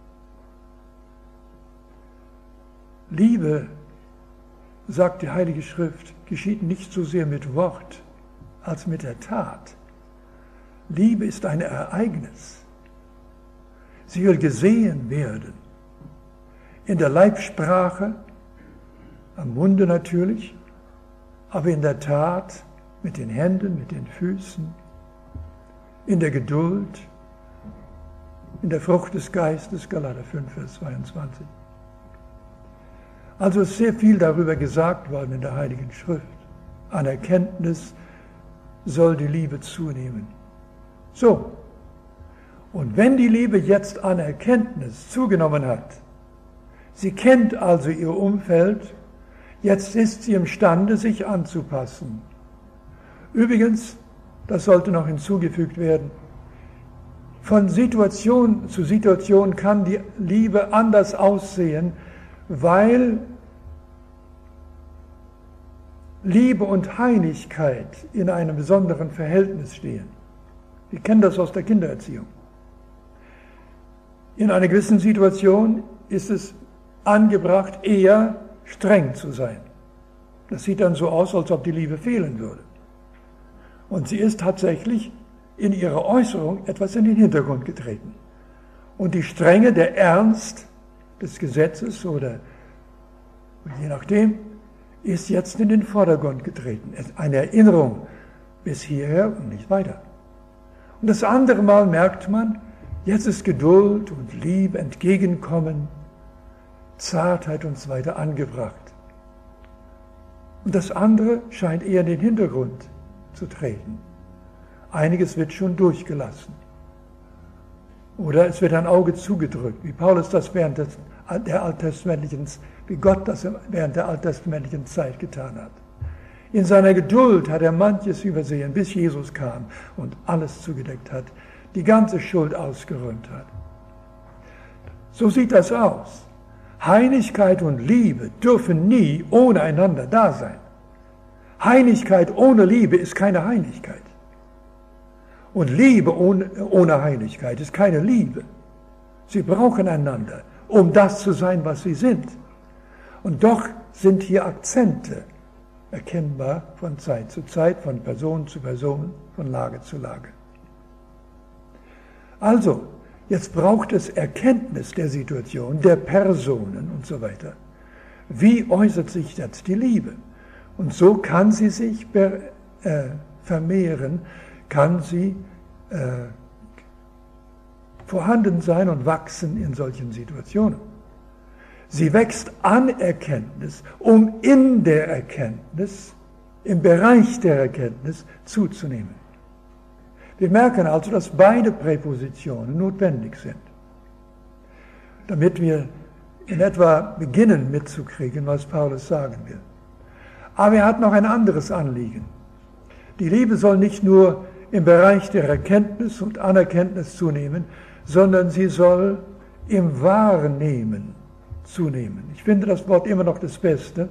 Liebe, sagt die Heilige Schrift, geschieht nicht so sehr mit Wort als mit der Tat. Liebe ist ein Ereignis. Sie will gesehen werden. In der Leibsprache, am Munde natürlich, aber in der Tat mit den Händen, mit den Füßen, in der Geduld, in der Frucht des Geistes, Galater fünf, Vers zweiundzwanzig. Also ist sehr viel darüber gesagt worden in der Heiligen Schrift. An Erkenntnis soll die Liebe zunehmen. So, und wenn die Liebe jetzt an Erkenntnis zugenommen hat, sie kennt also ihr Umfeld, jetzt ist sie imstande, sich anzupassen. Übrigens, das sollte noch hinzugefügt werden, von Situation zu Situation kann die Liebe anders aussehen, weil Liebe und Heiligkeit in einem besonderen Verhältnis stehen. Wir kennen das aus der Kindererziehung. In einer gewissen Situation ist es angebracht, eher streng zu sein. Das sieht dann so aus, als ob die Liebe fehlen würde. Und sie ist tatsächlich in ihrer Äußerung etwas in den Hintergrund getreten. Und die Strenge, der Ernst des Gesetzes oder je nachdem, ist jetzt in den Vordergrund getreten. Eine Erinnerung bis hierher und nicht weiter. Und das andere Mal merkt man, jetzt ist Geduld und Liebe, Entgegenkommen, Zartheit und so weiter angebracht. Und das andere scheint eher in den Hintergrund zu treten. Einiges wird schon durchgelassen. Oder es wird ein Auge zugedrückt, wie Paulus das während des, der alttestamentlichen, wie Gott das während der alttestamentlichen Zeit getan hat. In seiner Geduld hat er manches übersehen, bis Jesus kam und alles zugedeckt hat, die ganze Schuld ausgeräumt hat. So sieht das aus. Heiligkeit und Liebe dürfen nie ohne einander da sein. Heiligkeit ohne Liebe ist keine Heiligkeit. Und Liebe ohne, ohne Heiligkeit ist keine Liebe. Sie brauchen einander, um das zu sein, was sie sind. Und doch sind hier Akzente erkennbar von Zeit zu Zeit, von Person zu Person, von Lage zu Lage. Also, jetzt braucht es Erkenntnis der Situation, der Personen und so weiter. Wie äußert sich jetzt die Liebe? Und so kann sie sich ber, äh, vermehren, kann sie äh, vorhanden sein und wachsen in solchen Situationen. Sie wächst an Erkenntnis, um in der Erkenntnis, im Bereich der Erkenntnis zuzunehmen. Wir merken also, dass beide Präpositionen notwendig sind, damit wir in etwa beginnen mitzukriegen, was Paulus sagen will. Aber er hat noch ein anderes Anliegen. Die Liebe soll nicht nur im Bereich der Erkenntnis und Anerkenntnis zunehmen, sondern sie soll im Wahrnehmen zunehmen. Ich finde das Wort immer noch das Beste.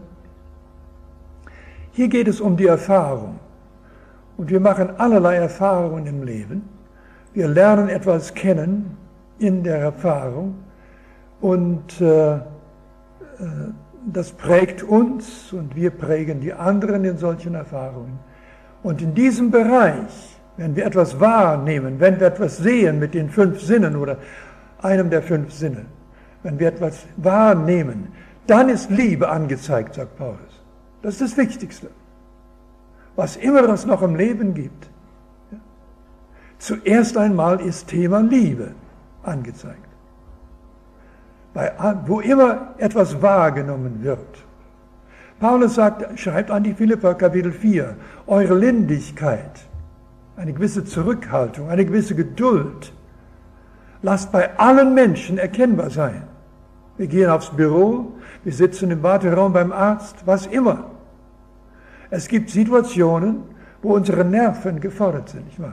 Hier geht es um die Erfahrung. Und wir machen allerlei Erfahrungen im Leben. Wir lernen etwas kennen in der Erfahrung und äh, äh, das prägt uns und wir prägen die anderen in solchen Erfahrungen. Und in diesem Bereich, wenn wir etwas wahrnehmen, wenn wir etwas sehen mit den fünf Sinnen oder einem der fünf Sinne, wenn wir etwas wahrnehmen, dann ist Liebe angezeigt, sagt Paulus. Das ist das Wichtigste. Was immer es noch im Leben gibt. Zuerst einmal ist Thema Liebe angezeigt. Bei, wo immer etwas wahrgenommen wird. Paulus sagt, schreibt an die Philipper Kapitel vier, eure Lindigkeit, eine gewisse Zurückhaltung, eine gewisse Geduld, lasst bei allen Menschen erkennbar sein. Wir gehen aufs Büro, wir sitzen im Warteraum beim Arzt, was immer. Es gibt Situationen, wo unsere Nerven gefordert sind, nicht wahr?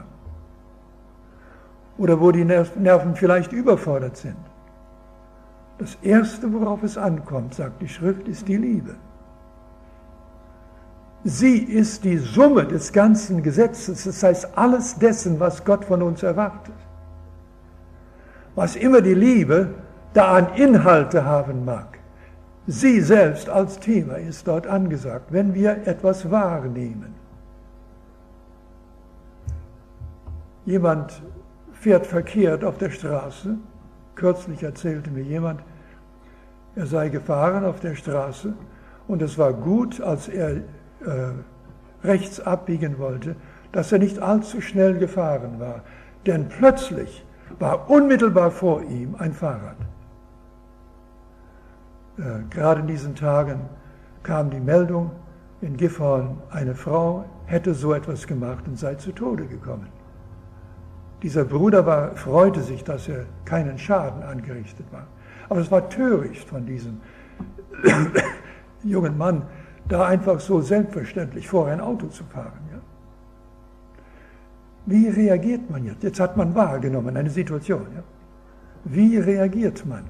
Oder wo die Nerven vielleicht überfordert sind. Das Erste, worauf es ankommt, sagt die Schrift, ist die Liebe. Sie ist die Summe des ganzen Gesetzes, das heißt alles dessen, was Gott von uns erwartet. Was immer die Liebe da an Inhalte haben mag, sie selbst als Thema ist dort angesagt, wenn wir etwas wahrnehmen. Jemand fährt verkehrt auf der Straße. Kürzlich erzählte mir jemand, er sei gefahren auf der Straße und es war gut, als er äh, rechts abbiegen wollte, dass er nicht allzu schnell gefahren war. Denn plötzlich war unmittelbar vor ihm ein Fahrrad. Äh, gerade in diesen Tagen kam die Meldung, in Gifhorn, eine Frau hätte so etwas gemacht und sei zu Tode gekommen. Dieser Bruder war, freute sich, dass er keinen Schaden angerichtet war. Aber es war töricht von diesem jungen Mann, da einfach so selbstverständlich vor ein Auto zu fahren. Ja? Wie reagiert man jetzt? Jetzt hat man wahrgenommen eine Situation. Ja? Wie reagiert man?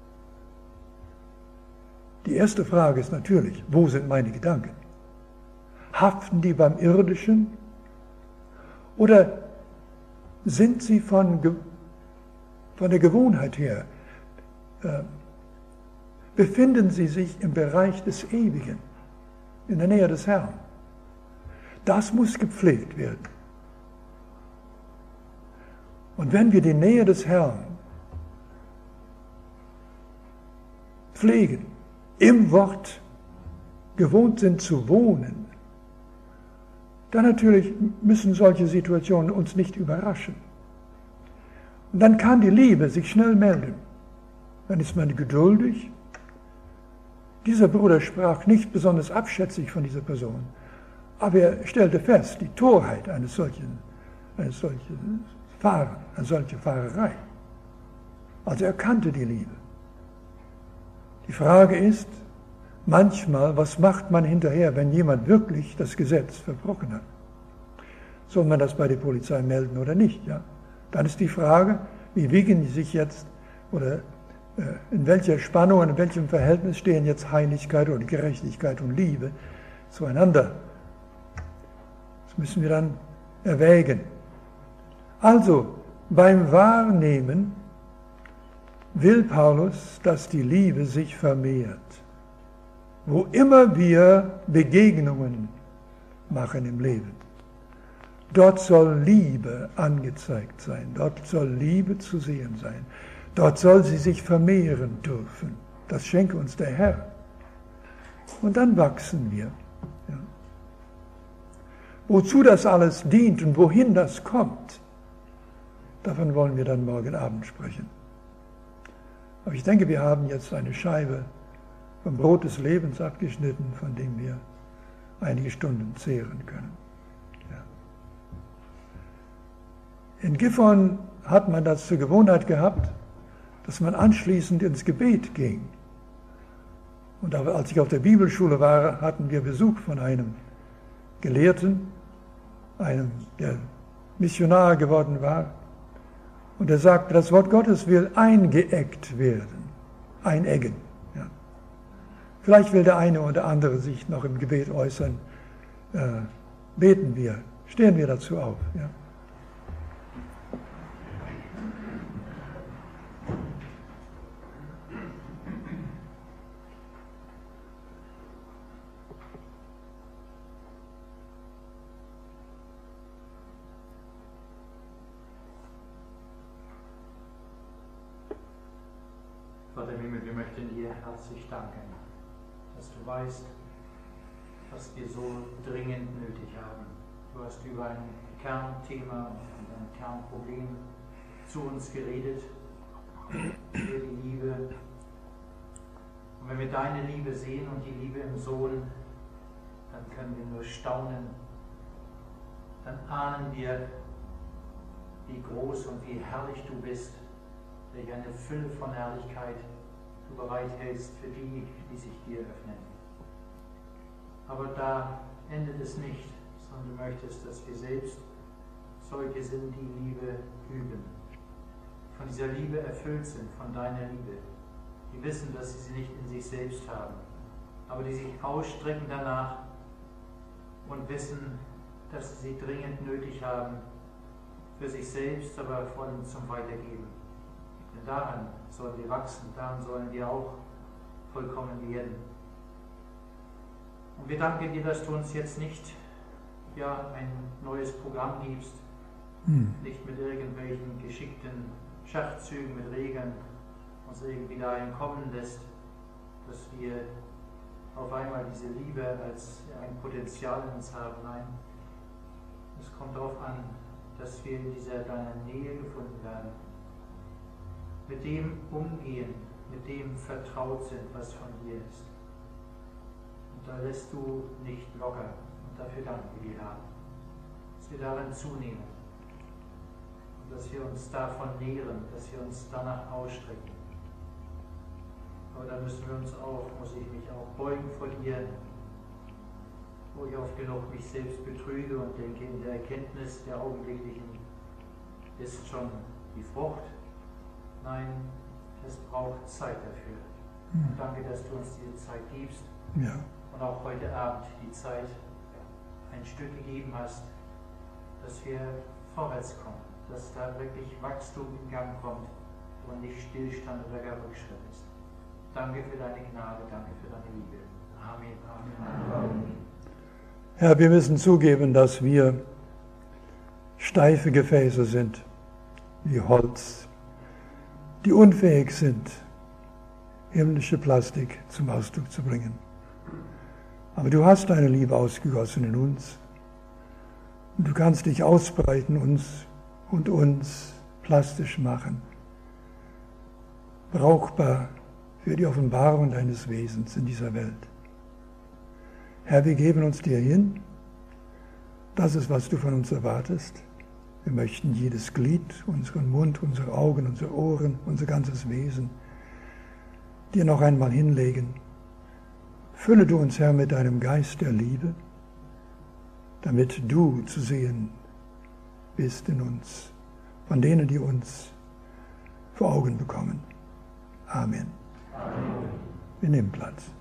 Die erste Frage ist natürlich, wo sind meine Gedanken? Haften die beim Irdischen? Oder sind sie von, von der Gewohnheit her, äh, befinden sie sich im Bereich des Ewigen, in der Nähe des Herrn? Das muss gepflegt werden. Und wenn wir die Nähe des Herrn pflegen, im Wort gewohnt sind zu wohnen, dann natürlich müssen solche Situationen uns nicht überraschen. Und dann kann die Liebe sich schnell melden. Dann ist man geduldig. Dieser Bruder sprach nicht besonders abschätzig von dieser Person, aber er stellte fest, die Torheit eines solchen, eines solchen Fahren, eine solche Fahrerei. Also er kannte die Liebe. Die Frage ist, manchmal, was macht man hinterher, wenn jemand wirklich das Gesetz verbrochen hat? Soll man das bei der Polizei melden oder nicht? Ja? Dann ist die Frage, wie wiegen die sich jetzt, oder äh, in welcher Spannung, in welchem Verhältnis stehen jetzt Heiligkeit und Gerechtigkeit und Liebe zueinander? Das müssen wir dann erwägen. Also, beim Wahrnehmen will Paulus, dass die Liebe sich vermehrt. Wo immer wir Begegnungen machen im Leben, dort soll Liebe angezeigt sein, dort soll Liebe zu sehen sein, dort soll sie sich vermehren dürfen. Das schenke uns der Herr. Und dann wachsen wir. Ja. Wozu das alles dient und wohin das kommt, davon wollen wir dann morgen Abend sprechen. Aber ich denke, wir haben jetzt eine Scheibe vom Brot des Lebens abgeschnitten, von dem wir einige Stunden zehren können. Ja. In Gifhorn hat man das zur Gewohnheit gehabt, dass man anschließend ins Gebet ging. Und als ich auf der Bibelschule war, hatten wir Besuch von einem Gelehrten, einem, der Missionar geworden war. Und er sagte, das Wort Gottes will eingeeggt werden. Eineggen. Ja. Vielleicht will der eine oder andere sich noch im Gebet äußern. Äh, beten wir, stehen wir dazu auf. Ja. Vater im Himmel, wir möchten dir herzlich danken, dass du weißt, was wir so dringend nötig haben. Du Du hast über ein Kernthema und ein Kernproblem zu uns geredet, für die Liebe. Und wenn wir deine Liebe sehen und die Liebe im Sohn, dann können wir nur staunen. Dann ahnen wir, wie groß und wie herrlich du bist, welch eine Fülle von Herrlichkeit du bereithältst für die, die sich dir öffnen. Aber da endet es nicht, sondern du möchtest, dass wir selbst solche sind, die Liebe üben, von dieser Liebe erfüllt sind, von deiner Liebe, die wissen, dass sie sie nicht in sich selbst haben, aber die sich ausstrecken danach und wissen, dass sie sie dringend nötig haben, für sich selbst, aber vor allem zum Weitergeben. Denn daran sollen wir wachsen, daran sollen wir auch vollkommen werden. Und wir danken dir, dass du uns jetzt nicht ja, ein neues Programm gibst, hm. nicht mit irgendwelchen geschickten Schachzügen, mit Regeln uns irgendwie dahin kommen lässt, dass wir auf einmal diese Liebe als ein Potenzial in uns haben. Nein, es kommt darauf an, dass wir in dieser deiner Nähe gefunden werden, mit dem umgehen, mit dem vertraut sind, was von dir ist. Und da lässt du nicht locker. Und dafür danken wir dir, Herr, dass wir darin zunehmen und dass wir uns davon nähren, dass wir uns danach ausstrecken. Aber da müssen wir uns auch, muss ich mich auch beugen vor dir, wo ich oft genug mich selbst betrüge und denke, in der Erkenntnis der Augenblicklichen ist schon die Frucht. Nein, es braucht Zeit dafür. Und danke, dass du uns diese Zeit gibst. Ja. Und auch heute Abend die Zeit ein Stück gegeben hast, dass wir vorwärts kommen, dass da wirklich Wachstum in Gang kommt und nicht Stillstand oder gar Rückschritt ist. Danke für deine Gnade, danke für deine Liebe. Amen. Amen. Amen. Herr, wir müssen zugeben, dass wir steife Gefäße sind, wie Holz, die unfähig sind, himmlische Plastik zum Ausdruck zu bringen. Aber du hast deine Liebe ausgegossen in uns. Und du kannst dich ausbreiten uns und uns plastisch machen, brauchbar für die Offenbarung deines Wesens in dieser Welt. Herr, wir geben uns dir hin. Das ist, was du von uns erwartest. Wir möchten jedes Glied, unseren Mund, unsere Augen, unsere Ohren, unser ganzes Wesen dir noch einmal hinlegen. Fülle du uns, Herr, mit deinem Geist der Liebe, damit du zu sehen bist in uns, von denen, die uns vor Augen bekommen. Amen. Amen. Wir nehmen Platz.